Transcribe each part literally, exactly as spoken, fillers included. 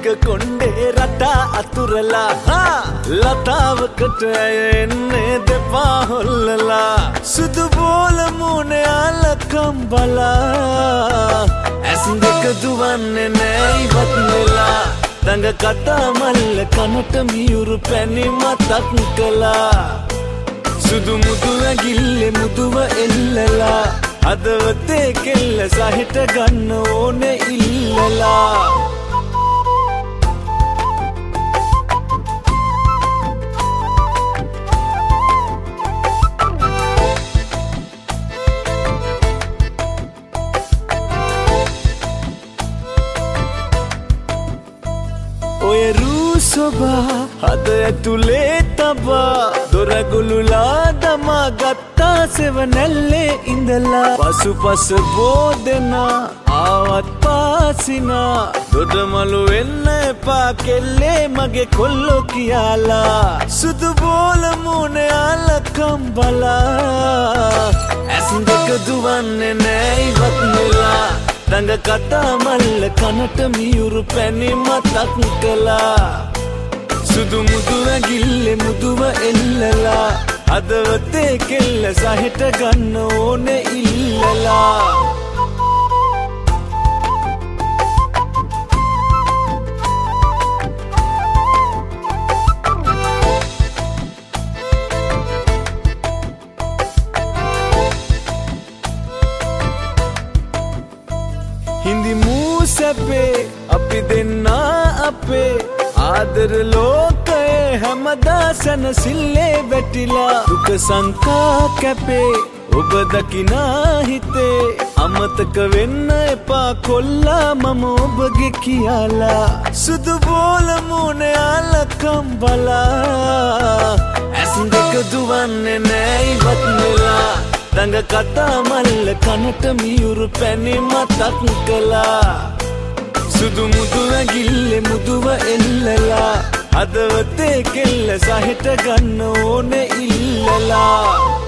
කොණ්ඩේ රට අතුරලා ලතාවකට එන්නේ දෙපා හොල්ලලා සුදු බෝල මූණේ අලකම් බලා ඇස් දෙක දුවන්නේ නෑ ඉවත් වෙලා දඟ කතා මල්ල කනට මියුරු පැණි මතක් කළා සුදු මුදු ඇගිල්ලේ මුදුව එල්ලලා හදවතේ කෙල්ල සහිත ගන්න ඕනේ ඉල්ලලා ඔය රූසොබා හද ඇතුලේ තබා දොරගුළුලා දමා ගත්තා සෙවනැල්ලේ ඉඳලා පසුපස බෝදෙනා ආවත් පාසිනා දොඩමලු වෙන්න එපා කෙල්ලේ මගේ කොල්ලෝ කියාලා සුදු බෝල මූණේ අලකම් බලා ඇස් දෙක දුවන්නේ නෑ ඉවත් වෙලා දඟ කතා මල්ල කනට මියුරු පැණි මතක් කළා සුදු මුදු ඇගිල්ලේ මුදුව එල්ලලා හදවතේ කෙල්ල සහිත ගන්න ඕනේ ඉල්ලලා හිඳි මූසැපේ අපි දෙන්නා අපේ ආදර ලෝකයේ හැමදා සැනසිල්ලේ වැටිලා දුක සංකා කැපේ ඔබ දකිනා හිතේ අමතක වෙන්න එපා කොල්ලා මම ඔබගේ කියාලා සුදු බෝල මූණේ අලකම් බලා ඇස් දෙක දුවන්නේ නෑ ඉවත් වෙලා දඟ කතා මල්ල කනට මියුරු පැණි මතක් කළා සුදු මුදු ඇගිල්ලේ මුදුව එල්ලලා හදවතේ කෙල්ල සහිත ගන්න ඕනේ ඉල්ලලා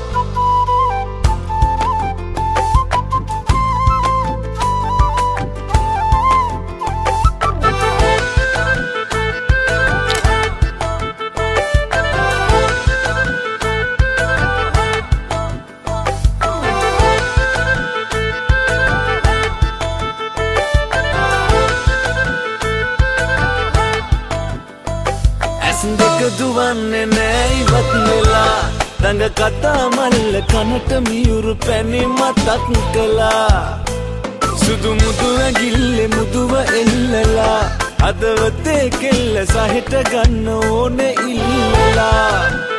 දෙක දුවන්නේ නෑ ඉවත් වෙලා දඟ කතා මල්ල කනට මියුරු පැණි මතක් කළා සුදු මුදු ඇගිල්ලේ මුදුව එල්ලලා හදවතේ කෙල්ල සහිත ගන්න ඕනේ ඉල්ලලා